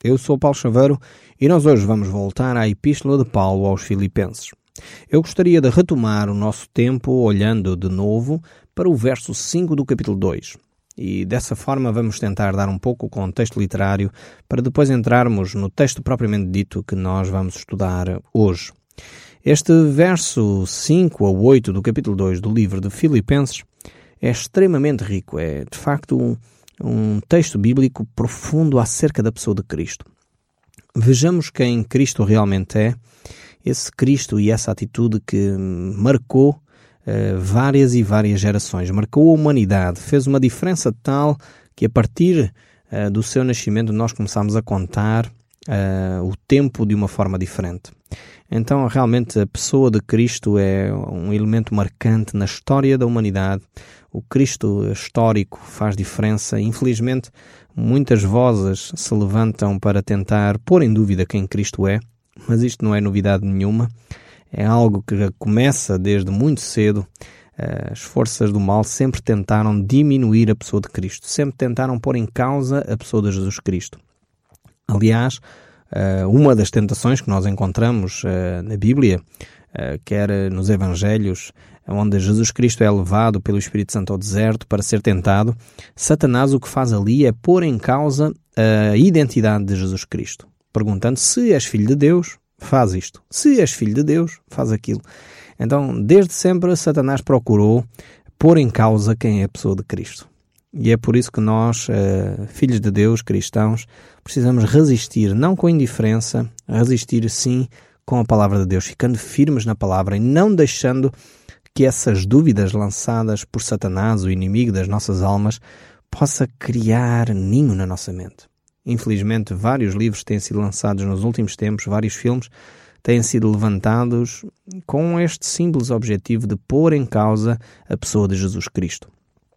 Eu sou Paulo Chaveiro e nós hoje vamos voltar à Epístola de Paulo aos Filipenses. Eu gostaria de retomar o nosso tempo olhando de novo para o verso 5 do capítulo 2. E dessa forma vamos tentar dar um pouco o contexto literário para depois entrarmos no texto propriamente dito que nós vamos estudar hoje. Este verso 5 a 8 do capítulo 2 do livro de Filipenses é extremamente rico, é de facto um texto bíblico profundo acerca da pessoa de Cristo. Vejamos quem Cristo realmente é, esse Cristo e essa atitude que marcou várias e várias gerações, marcou a humanidade, fez uma diferença tal que a partir do seu nascimento nós começamos a contar o tempo de uma forma diferente. Então realmente a pessoa de Cristo é um elemento marcante na história da humanidade. O Cristo histórico faz diferença. Infelizmente, muitas vozes se levantam para tentar pôr em dúvida quem Cristo é, mas isto não é novidade nenhuma. É algo que começa desde muito cedo. As forças do mal sempre tentaram diminuir a pessoa de Cristo, sempre tentaram pôr em causa a pessoa de Jesus Cristo. Aliás, uma das tentações que nós encontramos na Bíblia, quer nos Evangelhos, onde Jesus Cristo é levado pelo Espírito Santo ao deserto para ser tentado, Satanás o que faz ali é pôr em causa a identidade de Jesus Cristo, perguntando se és filho de Deus, faz isto. Se és filho de Deus, faz aquilo. Então, desde sempre, Satanás procurou pôr em causa quem é a pessoa de Cristo. E é por isso que nós, filhos de Deus, cristãos, precisamos resistir, não com indiferença, resistir sim com a palavra de Deus, ficando firmes na palavra e não deixando que essas dúvidas lançadas por Satanás, o inimigo das nossas almas, possa criar ninho na nossa mente. Infelizmente, vários livros têm sido lançados nos últimos tempos, vários filmes têm sido levantados com este simples objetivo de pôr em causa a pessoa de Jesus Cristo.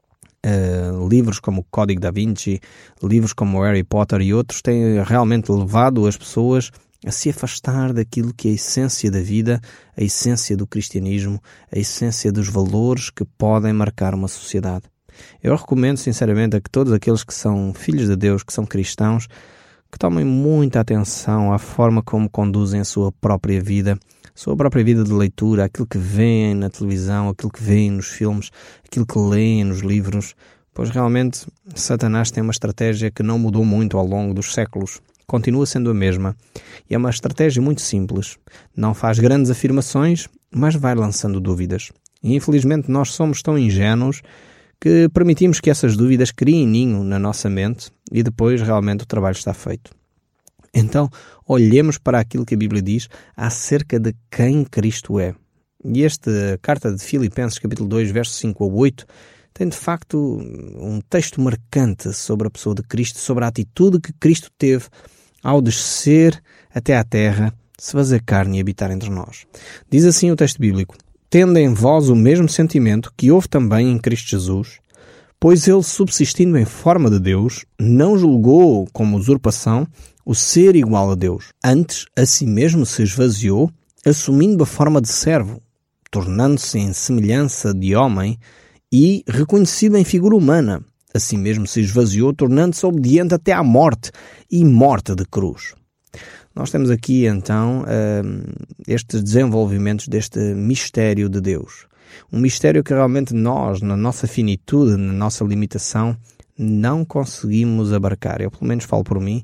Livros como o Código da Vinci, livros como o Harry Potter e outros têm realmente levado as pessoas a se afastar daquilo que é a essência da vida, a essência do cristianismo, a essência dos valores que podem marcar uma sociedade. Eu recomendo sinceramente a que todos aqueles que são filhos de Deus, que são cristãos, que tomem muita atenção à forma como conduzem a sua própria vida de leitura, aquilo que veem na televisão, aquilo que veem nos filmes, aquilo que leem nos livros, pois realmente Satanás tem uma estratégia que não mudou muito ao longo dos séculos. Continua sendo a mesma. E é uma estratégia muito simples. Não faz grandes afirmações, mas vai lançando dúvidas. E infelizmente nós somos tão ingênuos que permitimos que essas dúvidas criem ninho na nossa mente e depois realmente o trabalho está feito. Então, olhemos para aquilo que a Bíblia diz acerca de quem Cristo é. E esta carta de Filipenses, capítulo 2, versos 5 a 8, tem de facto um texto marcante sobre a pessoa de Cristo, sobre a atitude que Cristo teve ao descer até à terra, se fazer carne e habitar entre nós. Diz assim o texto bíblico: tendo em vós o mesmo sentimento que houve também em Cristo Jesus, pois ele, subsistindo em forma de Deus, não julgou como usurpação o ser igual a Deus. Antes, a si mesmo se esvaziou, assumindo a forma de servo, tornando-se em semelhança de homem e reconhecido em figura humana. A si mesmo se esvaziou, tornando-se obediente até à morte e morte de cruz. Nós temos aqui, então, estes desenvolvimentos deste mistério de Deus. Um mistério que realmente nós, na nossa finitude, na nossa limitação, não conseguimos abarcar. Eu, pelo menos, falo por mim.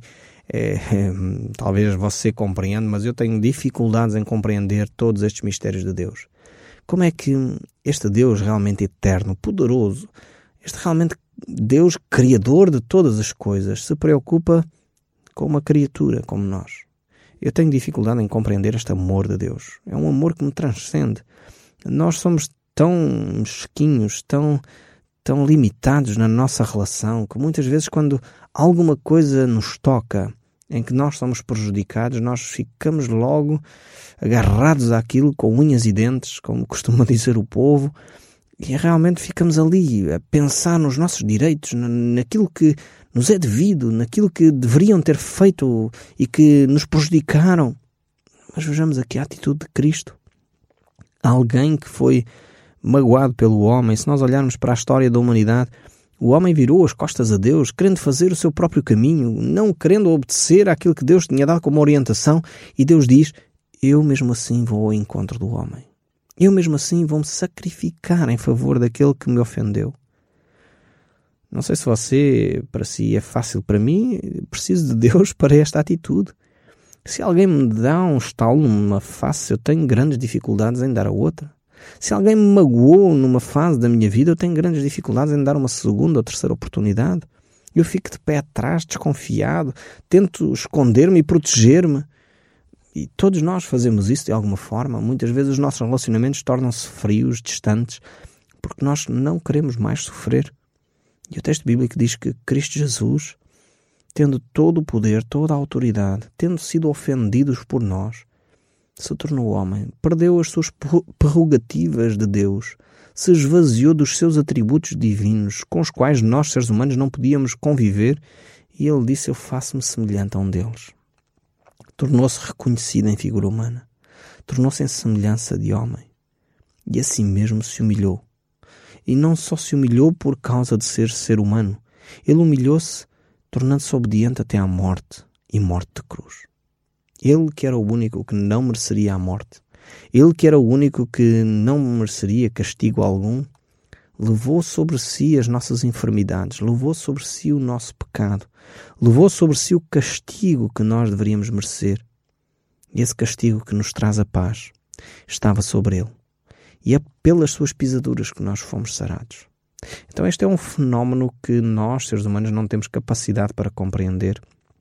Talvez você compreenda, mas eu tenho dificuldades em compreender todos estes mistérios de Deus. Como é que este Deus realmente eterno, poderoso, este realmente Deus criador de todas as coisas, se preocupa com uma criatura como nós? Eu tenho dificuldade em compreender este amor de Deus. É um amor que me transcende. Nós somos tão mesquinhos, tão limitados na nossa relação, que muitas vezes quando alguma coisa nos toca, em que nós somos prejudicados, nós ficamos logo agarrados àquilo com unhas e dentes, como costuma dizer o povo, e realmente ficamos ali a pensar nos nossos direitos, naquilo que nos é devido, naquilo que deveriam ter feito e que nos prejudicaram. Mas vejamos aqui a atitude de Cristo. Alguém que foi magoado pelo homem. Se nós olharmos para a história da humanidade, O homem virou as costas a Deus, querendo fazer o seu próprio caminho, não querendo obedecer àquilo que Deus tinha dado como orientação, e Deus diz: eu mesmo assim vou ao encontro do homem. Eu mesmo assim vou-me sacrificar em favor daquele que me ofendeu. Não sei se para si é fácil, para mim, preciso de Deus para esta atitude. Se alguém me dá um estalo numa face, eu tenho grandes dificuldades em dar a outra. Se alguém me magoou numa fase da minha vida, eu tenho grandes dificuldades em dar uma segunda ou terceira oportunidade. Eu fico de pé atrás, desconfiado, tento esconder-me e proteger-me. E todos nós fazemos isso de alguma forma. Muitas vezes os nossos relacionamentos tornam-se frios, distantes, porque nós não queremos mais sofrer. E o texto bíblico diz que Cristo Jesus, tendo todo o poder, toda a autoridade, tendo sido ofendidos por nós, se tornou homem, perdeu as suas prerrogativas de Deus, se esvaziou dos seus atributos divinos, com os quais nós, seres humanos, não podíamos conviver, e ele disse: eu faço-me semelhante a um deles. Tornou-se reconhecido em figura humana, tornou-se em semelhança de homem, e assim mesmo se humilhou. E não só se humilhou por causa de ser humano, ele humilhou-se tornando-se obediente até à morte, e morte de cruz. Ele que era o único que não mereceria a morte, ele que era o único que não mereceria castigo algum, levou sobre si as nossas enfermidades, levou sobre si o nosso pecado, levou sobre si o castigo que nós deveríamos merecer. E esse castigo que nos traz a paz estava sobre ele. E é pelas suas pisaduras que nós fomos sarados. Então este é um fenómeno que nós, seres humanos, não temos capacidade para compreender.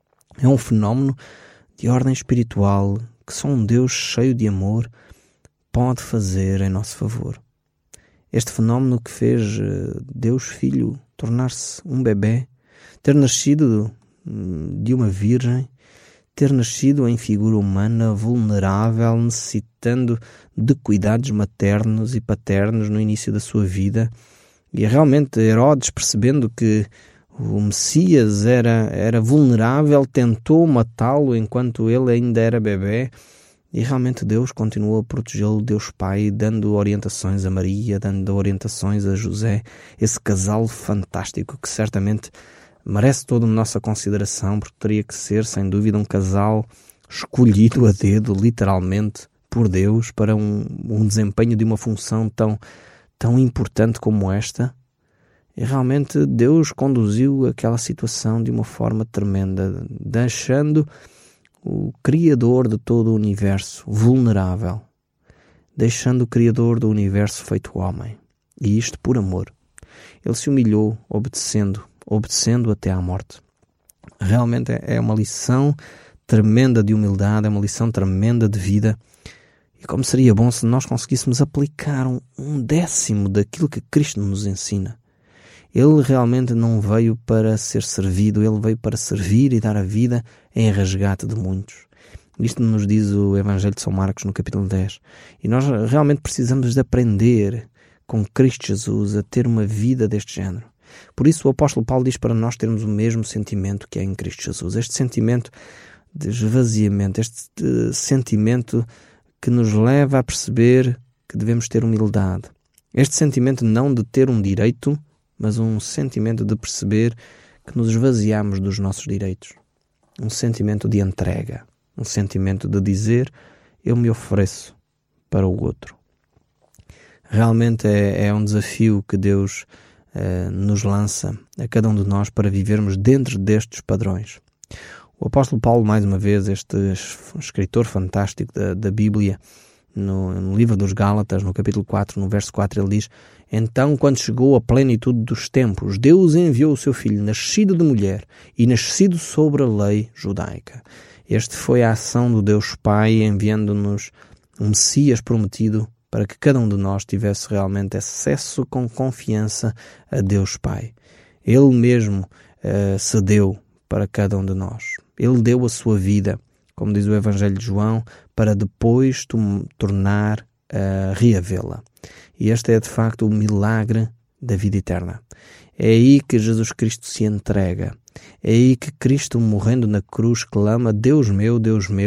É um fenómeno de ordem espiritual que só um Deus cheio de amor pode fazer em nosso favor. Este fenómeno que fez Deus Filho tornar-se um bebé, ter nascido de uma virgem, ter nascido em figura humana, vulnerável, necessitando de cuidados maternos e paternos no início da sua vida. E realmente Herodes, percebendo que o Messias era vulnerável, tentou matá-lo enquanto ele ainda era bebé. E realmente Deus continuou a protegê-lo, Deus Pai, dando orientações a Maria, dando orientações a José, esse casal fantástico que certamente merece toda a nossa consideração, porque teria que ser, sem dúvida, um casal escolhido a dedo, literalmente, por Deus, para um desempenho de uma função tão importante como esta. E realmente Deus conduziu aquela situação de uma forma tremenda, deixando o Criador de todo o universo vulnerável, deixando o Criador do universo feito homem. E isto por amor. Ele se humilhou, obedecendo até à morte. Realmente é uma lição tremenda de humildade, é uma lição tremenda de vida. E como seria bom se nós conseguíssemos aplicar um décimo daquilo que Cristo nos ensina. Ele realmente não veio para ser servido, ele veio para servir e dar a vida em resgate de muitos. Isto nos diz o Evangelho de São Marcos no capítulo 10. E nós realmente precisamos de aprender com Cristo Jesus a ter uma vida deste género. Por isso o apóstolo Paulo diz para nós termos o mesmo sentimento que é em Cristo Jesus. Este sentimento de esvaziamento, este sentimento que nos leva a perceber que devemos ter humildade. Este sentimento não de ter um direito, mas um sentimento de perceber que nos esvaziamos dos nossos direitos. Um sentimento de entrega. Um sentimento de dizer: eu me ofereço para o outro. Realmente é um desafio que Deus nos lança a cada um de nós para vivermos dentro destes padrões. O apóstolo Paulo, mais uma vez, este escritor fantástico da Bíblia, no livro dos Gálatas, no capítulo 4, no verso 4, ele diz: então, quando chegou a plenitude dos tempos, Deus enviou o seu Filho, nascido de mulher e nascido sobre a lei judaica. Esta foi a ação do Deus Pai, enviando-nos um Messias prometido para que cada um de nós tivesse realmente acesso com confiança a Deus Pai. Ele mesmo se deu para cada um de nós. Ele deu a sua vida, como diz o Evangelho de João, para depois tornar a reavê-la. E este é de facto o milagre da vida eterna. É aí que Jesus Cristo se entrega. É aí que Cristo, morrendo na cruz, clama: Deus meu,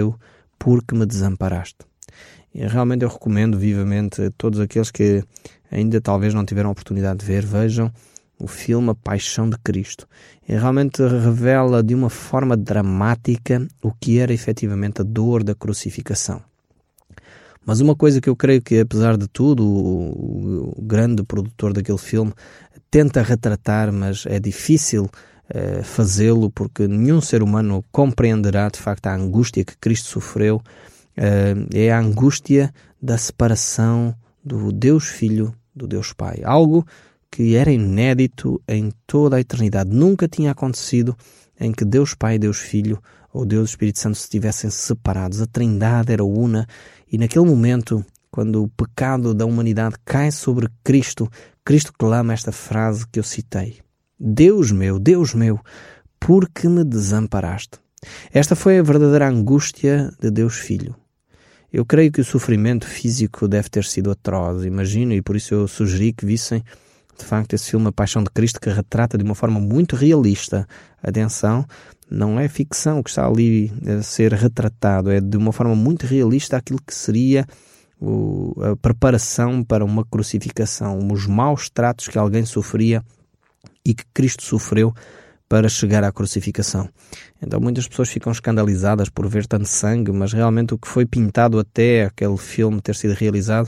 por que me desamparaste? E realmente eu recomendo vivamente a todos aqueles que ainda talvez não tiveram a oportunidade de ver, vejam o filme A Paixão de Cristo. E realmente revela de uma forma dramática o que era efetivamente a dor da crucificação. Mas uma coisa que eu creio que, apesar de tudo, o grande produtor daquele filme tenta retratar, mas é difícil fazê-lo, porque nenhum ser humano compreenderá de facto a angústia que Cristo sofreu, é a angústia da separação do Deus Filho do Deus Pai. Algo que era inédito em toda a eternidade. Nunca tinha acontecido em que Deus Pai e Deus Filho ou Deus Espírito Santo se estivessem separados. A Trindade era una, e naquele momento, quando o pecado da humanidade cai sobre Cristo, Cristo clama esta frase que eu citei: Deus meu, por que me desamparaste? Esta foi a verdadeira angústia de Deus Filho. Eu creio que o sofrimento físico deve ter sido atroz, imagino, e por isso eu sugeri que vissem de facto esse filme A Paixão de Cristo, que retrata de uma forma muito realista. Atenção, não é ficção que está ali a ser retratado, é de uma forma muito realista aquilo que seria a preparação para uma crucificação, os maus tratos que alguém sofria e que Cristo sofreu para chegar à crucificação. Então muitas pessoas ficam escandalizadas por ver tanto sangue, mas realmente o que foi pintado até aquele filme ter sido realizado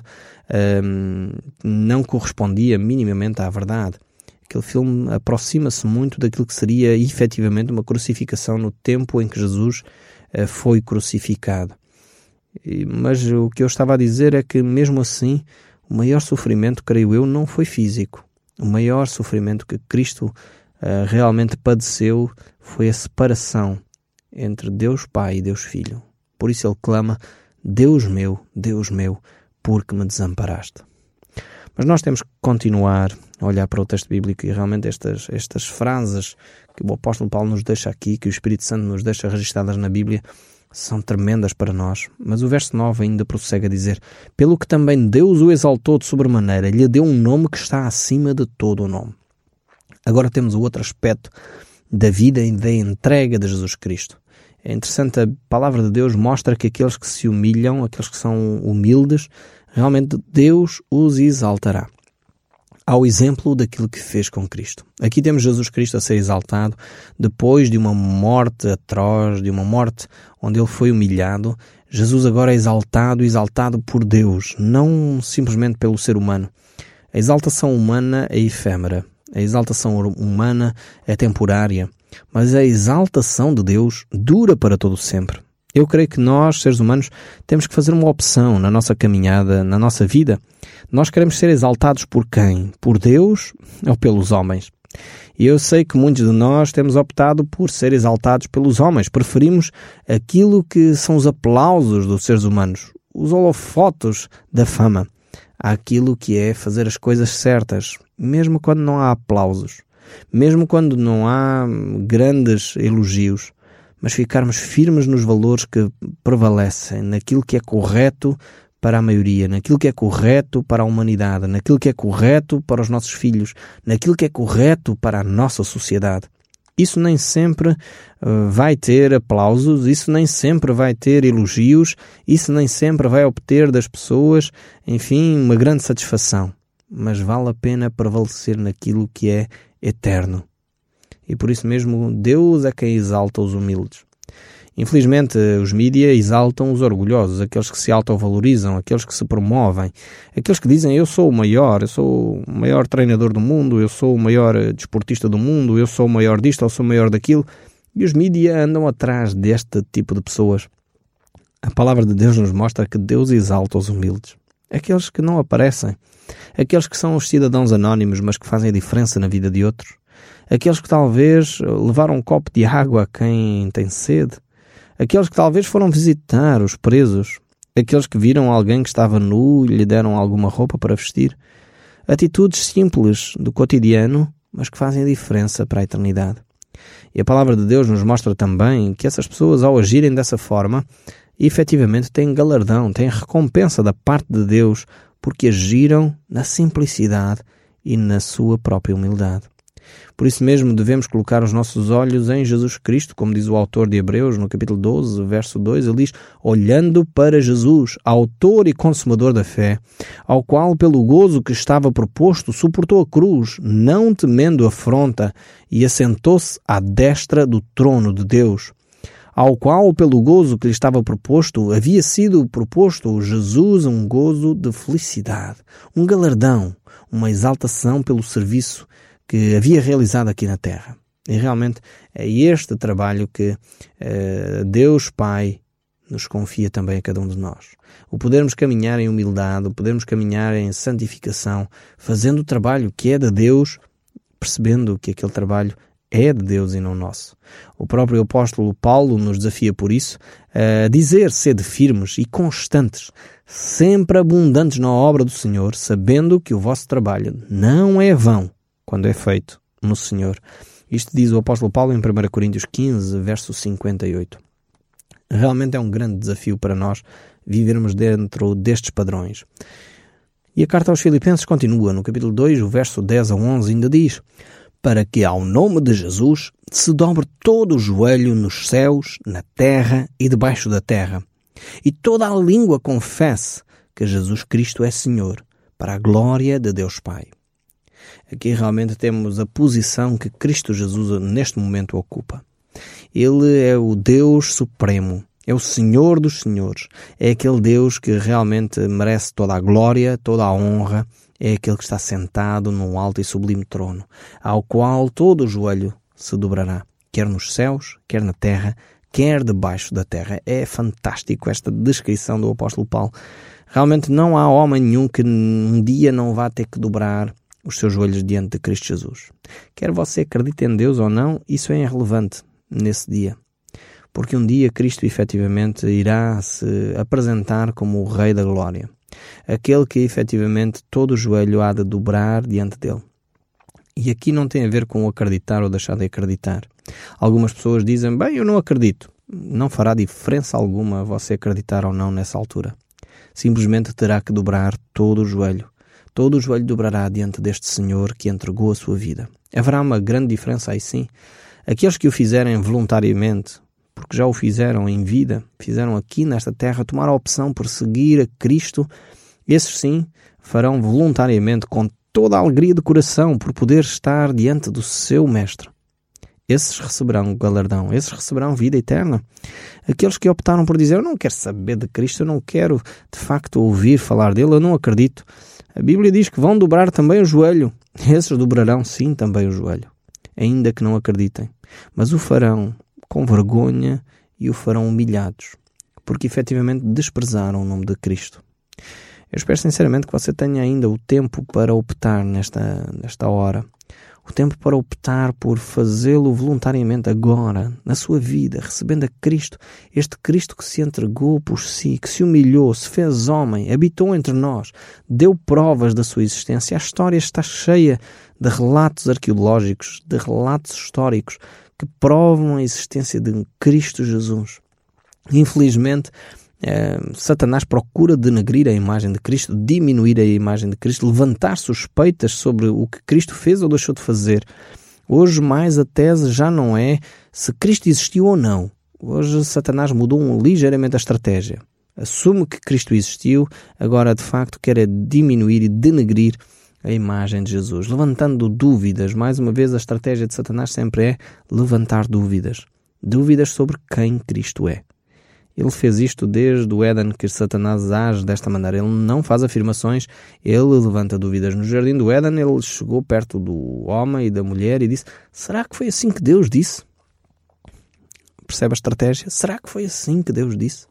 não correspondia minimamente à verdade. Aquele filme aproxima-se muito daquilo que seria efetivamente uma crucificação no tempo em que Jesus foi crucificado. Mas o que eu estava a dizer é que, mesmo assim, o maior sofrimento, creio eu, não foi físico. O maior sofrimento que Cristo realmente padeceu foi a separação entre Deus Pai e Deus Filho. Por isso ele clama: Deus meu, por que me desamparaste? Mas nós temos que continuar a olhar para o texto bíblico, e realmente estas frases que o apóstolo Paulo nos deixa aqui, que o Espírito Santo nos deixa registradas na Bíblia, são tremendas para nós. Mas o verso 9 ainda prossegue a dizer: pelo que também Deus o exaltou de sobremaneira, lhe deu um nome que está acima de todo o nome. Agora temos o outro aspecto da vida e da entrega de Jesus Cristo. É interessante, a palavra de Deus mostra que aqueles que se humilham, aqueles que são humildes, realmente Deus os exaltará. Ao exemplo daquilo que fez com Cristo. Aqui temos Jesus Cristo a ser exaltado depois de uma morte atroz, de uma morte onde ele foi humilhado. Jesus agora é exaltado por Deus, não simplesmente pelo ser humano. A exaltação humana é efêmera, a exaltação humana é temporária, mas a exaltação de Deus dura para todo sempre. Eu creio que nós, seres humanos, temos que fazer uma opção na nossa caminhada, na nossa vida. Nós queremos ser exaltados por quem? Por Deus ou pelos homens? E eu sei que muitos de nós temos optado por ser exaltados pelos homens. Preferimos aquilo que são os aplausos dos seres humanos, os holofotes da fama, àquilo que é fazer as coisas certas, mesmo quando não há aplausos, mesmo quando não há grandes elogios, mas ficarmos firmes nos valores que prevalecem, naquilo que é correto para a maioria, naquilo que é correto para a humanidade, naquilo que é correto para os nossos filhos, naquilo que é correto para a nossa sociedade. Isso nem sempre vai ter aplausos, isso nem sempre vai ter elogios, isso nem sempre vai obter das pessoas, enfim, uma grande satisfação. Mas vale a pena prevalecer naquilo que é eterno. E por isso mesmo Deus é quem exalta os humildes. Infelizmente, os mídia exaltam os orgulhosos, aqueles que se autovalorizam, aqueles que se promovem, aqueles que dizem: eu sou o maior treinador do mundo, eu sou o maior desportista do mundo, eu sou o maior disto, eu sou o maior daquilo. E os mídia andam atrás deste tipo de pessoas. A palavra de Deus nos mostra que Deus exalta os humildes, aqueles que não aparecem, aqueles que são os cidadãos anónimos, mas que fazem a diferença na vida de outros, aqueles que talvez levaram um copo de água a quem tem sede, aqueles que talvez foram visitar os presos, aqueles que viram alguém que estava nu e lhe deram alguma roupa para vestir. Atitudes simples do cotidiano, mas que fazem a diferença para a eternidade. E a palavra de Deus nos mostra também que essas pessoas, ao agirem dessa forma, efetivamente têm galardão, têm recompensa da parte de Deus, porque agiram na simplicidade e na sua própria humildade. Por isso mesmo devemos colocar os nossos olhos em Jesus Cristo, como diz o autor de Hebreus, no capítulo 12, verso 2, ele diz: olhando para Jesus, autor e consumador da fé, ao qual pelo gozo que estava proposto suportou a cruz, não temendo afronta, e assentou-se à destra do trono de Deus. Ao qual, pelo gozo que lhe estava proposto, havia sido proposto Jesus um gozo de felicidade, um galardão, uma exaltação pelo serviço que havia realizado aqui na terra. E realmente é este trabalho que Deus Pai nos confia também a cada um de nós. O podermos caminhar em humildade, o podermos caminhar em santificação, fazendo o trabalho que é de Deus, percebendo que aquele trabalho é de Deus e não nosso. O próprio apóstolo Paulo nos desafia por isso a dizer: sede firmes e constantes, sempre abundantes na obra do Senhor, sabendo que o vosso trabalho não é vão quando é feito no Senhor. Isto diz o apóstolo Paulo em 1 Coríntios 15, verso 58. Realmente é um grande desafio para nós vivermos dentro destes padrões. E a carta aos Filipenses continua, no capítulo 2, o verso 10 a 11, ainda diz: para que ao nome de Jesus se dobre todo o joelho nos céus, na terra e debaixo da terra, e toda a língua confesse que Jesus Cristo é Senhor, para a glória de Deus Pai. Aqui realmente temos a posição que Cristo Jesus neste momento ocupa. Ele é o Deus Supremo, é o Senhor dos Senhores, é aquele Deus que realmente merece toda a glória, toda a honra, é aquele que está sentado num alto e sublime trono, ao qual todo o joelho se dobrará, quer nos céus, quer na terra, quer debaixo da terra. É fantástico esta descrição do apóstolo Paulo. Realmente não há homem nenhum que um dia não vá ter que dobrar os seus joelhos diante de Cristo Jesus. Quer você acredite em Deus ou não, isso é irrelevante nesse dia. Porque um dia Cristo efetivamente irá se apresentar como o Rei da Glória. Aquele que efetivamente todo o joelho há de dobrar diante dele. E aqui não tem a ver com acreditar ou deixar de acreditar. Algumas pessoas dizem: bem, eu não acredito. Não fará diferença alguma você acreditar ou não nessa altura. Simplesmente terá que dobrar todo o joelho. Todo o joelho dobrará diante deste Senhor que entregou a sua vida. Haverá uma grande diferença aí sim. Aqueles que o fizerem voluntariamente, porque já o fizeram em vida, fizeram aqui nesta terra, tomaram a opção por seguir a Cristo, esses sim farão voluntariamente, com toda a alegria de coração, por poder estar diante do seu Mestre. Esses receberão o galardão, esses receberão vida eterna. Aqueles que optaram por dizer: eu não quero saber de Cristo, eu não quero de facto ouvir falar dele, eu não acredito. A Bíblia diz que vão dobrar também o joelho. Esses dobrarão sim também o joelho, ainda que não acreditem. Mas o farão com vergonha e o farão humilhados, porque efetivamente desprezaram o nome de Cristo. Eu espero sinceramente que você tenha ainda o tempo para optar nesta hora. O tempo para optar por fazê-lo voluntariamente agora, na sua vida, recebendo a Cristo. Este Cristo que se entregou por si, que se humilhou, se fez homem, habitou entre nós, deu provas da sua existência. A história está cheia de relatos arqueológicos, de relatos históricos, que provam a existência de Cristo Jesus. Infelizmente, Satanás procura denegrir a imagem de Cristo, diminuir a imagem de Cristo, levantar suspeitas sobre o que Cristo fez ou deixou de fazer. Hoje mais a tese já não é se Cristo existiu ou não. Hoje Satanás mudou ligeiramente a estratégia. Assume que Cristo existiu, agora de facto quer diminuir e denegrir a imagem de Jesus, levantando dúvidas. Mais uma vez, a estratégia de Satanás sempre é levantar dúvidas. Dúvidas sobre quem Cristo é. Ele fez isto desde o Éden, que Satanás age desta maneira. Ele não faz afirmações, ele levanta dúvidas. No jardim do Éden, ele chegou perto do homem e da mulher e disse: será que foi assim que Deus disse? Percebe a estratégia? Será que foi assim que Deus disse?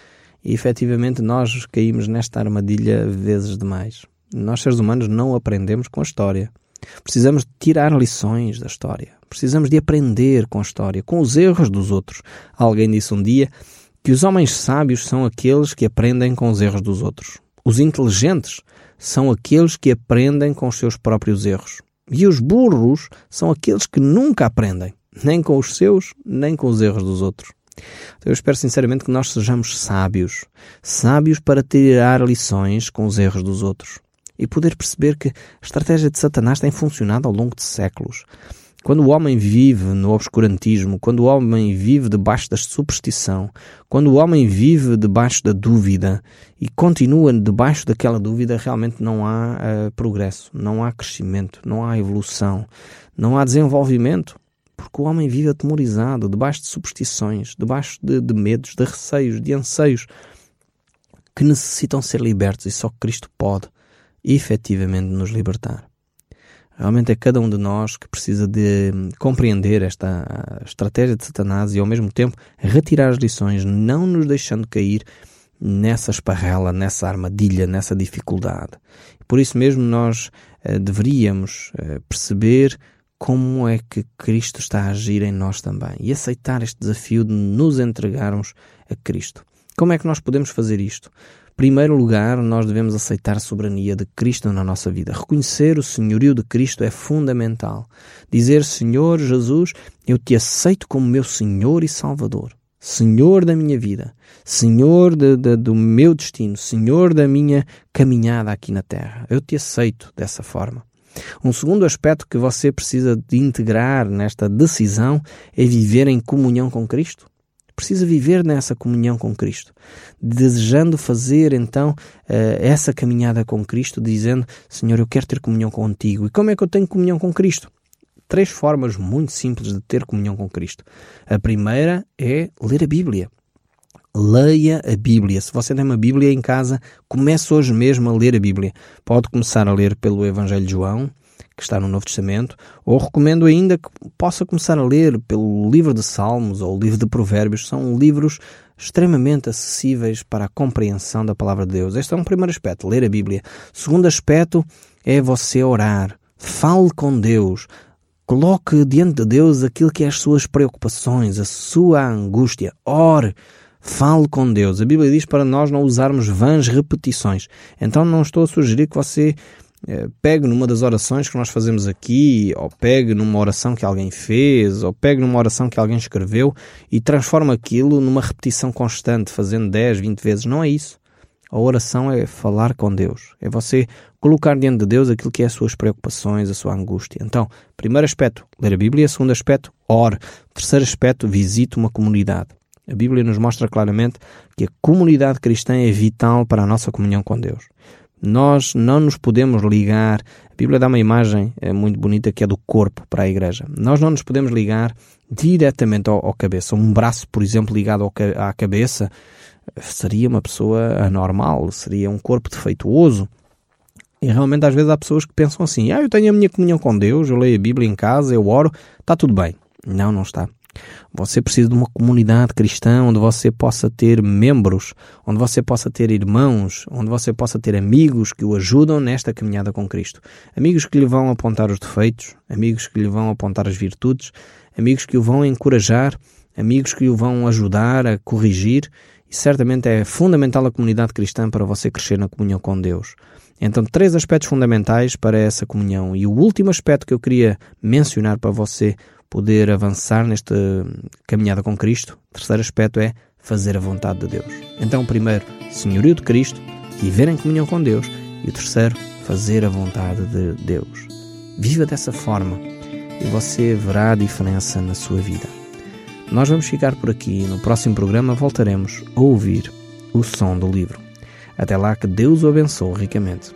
E efetivamente nós caímos nesta armadilha vezes demais. Nós, seres humanos, não aprendemos com a história. Precisamos de tirar lições da história. Precisamos de aprender com a história, com os erros dos outros. Alguém disse um dia que os homens sábios são aqueles que aprendem com os erros dos outros. Os inteligentes são aqueles que aprendem com os seus próprios erros. E os burros são aqueles que nunca aprendem, nem com os seus, nem com os erros dos outros. Então eu espero sinceramente que nós sejamos sábios. Sábios para tirar lições com os erros dos outros. E poder perceber que a estratégia de Satanás tem funcionado ao longo de séculos. Quando o homem vive no obscurantismo, quando o homem vive debaixo da superstição, quando o homem vive debaixo da dúvida e continua debaixo daquela dúvida, realmente não há progresso, não há crescimento, não há evolução, não há desenvolvimento, porque o homem vive atemorizado, debaixo de superstições, debaixo de medos, de receios, de anseios, que necessitam ser libertos, e só Cristo pode efetivamente nos libertar. Realmente é cada um de nós que precisa de compreender esta estratégia de Satanás e ao mesmo tempo retirar as lições, não nos deixando cair nessa esparrela, nessa armadilha, nessa dificuldade. Por isso mesmo nós deveríamos perceber como é que Cristo está a agir em nós também e aceitar este desafio de nos entregarmos a Cristo. Como é que nós podemos fazer isto? Em primeiro lugar, nós devemos aceitar a soberania de Cristo na nossa vida. Reconhecer o senhorio de Cristo é fundamental. Dizer, Senhor Jesus, eu te aceito como meu Senhor e Salvador. Senhor da minha vida. Senhor do meu destino. Senhor da minha caminhada aqui na terra. Eu te aceito dessa forma. Um segundo aspecto que você precisa de integrar nesta decisão é viver em comunhão com Cristo. Precisa viver nessa comunhão com Cristo, desejando fazer então essa caminhada com Cristo, dizendo, Senhor, eu quero ter comunhão contigo. E como é que eu tenho comunhão com Cristo? 3 formas muito simples de ter comunhão com Cristo. A primeira é ler a Bíblia. Leia a Bíblia. Se você tem uma Bíblia em casa, comece hoje mesmo a ler a Bíblia. Pode começar a ler pelo Evangelho de João, que está no Novo Testamento, ou recomendo ainda que possa começar a ler pelo livro de Salmos ou o livro de Provérbios. São livros extremamente acessíveis para a compreensão da Palavra de Deus. Este é um primeiro aspecto, ler a Bíblia. O segundo aspecto é você orar. Fale com Deus. Coloque diante de Deus aquilo que é as suas preocupações, a sua angústia. Ore. Fale com Deus. A Bíblia diz para nós não usarmos vãs repetições. Então não estou a sugerir que você pegue numa das orações que nós fazemos aqui, ou pegue numa oração que alguém fez, ou pegue numa oração que alguém escreveu e transforme aquilo numa repetição constante, fazendo 10, 20 vezes. Não é isso. A oração é falar com Deus. É você colocar diante de Deus aquilo que é as suas preocupações, a sua angústia. Então, primeiro aspecto, ler a Bíblia. Segundo aspecto, ore. Terceiro aspecto, visite uma comunidade. A Bíblia nos mostra claramente que a comunidade cristã é vital para a nossa comunhão com Deus. Nós não nos podemos ligar, a Bíblia dá uma imagem muito bonita que é do corpo para a igreja. Nós não nos podemos ligar diretamente ao cabeça. Um braço, por exemplo, ligado à cabeça seria uma pessoa anormal, seria um corpo defeituoso. E realmente às vezes há pessoas que pensam assim, eu tenho a minha comunhão com Deus, eu leio a Bíblia em casa, eu oro, está tudo bem. Não, não está. Você precisa de uma comunidade cristã onde você possa ter membros, onde você possa ter irmãos, onde você possa ter amigos que o ajudam nesta caminhada com Cristo. Amigos que lhe vão apontar os defeitos, amigos que lhe vão apontar as virtudes, amigos que o vão encorajar, amigos que o vão ajudar a corrigir. E certamente é fundamental a comunidade cristã para você crescer na comunhão com Deus. Então, 3 aspectos fundamentais para essa comunhão. E o último aspecto que eu queria mencionar para você poder avançar nesta caminhada com Cristo, o terceiro aspecto é fazer a vontade de Deus. Então, o primeiro, senhorio de Cristo, viver em comunhão com Deus. E o terceiro, fazer a vontade de Deus. Viva dessa forma e você verá a diferença na sua vida. Nós vamos ficar por aqui e no próximo programa voltaremos a ouvir o som do livro. Até lá, que Deus o abençoe ricamente.